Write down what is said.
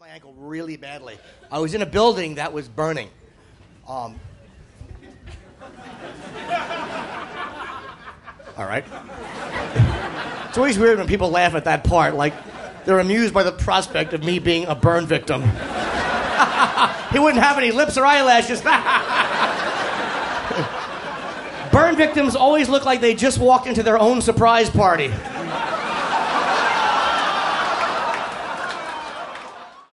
ankle really badly. I was in a building that was burning. All right. It's always weird when people laugh at that part, like they're amused by the prospect of me being a burn victim. He wouldn't have any lips or eyelashes. Burn victims always look like they just walked into their own surprise party.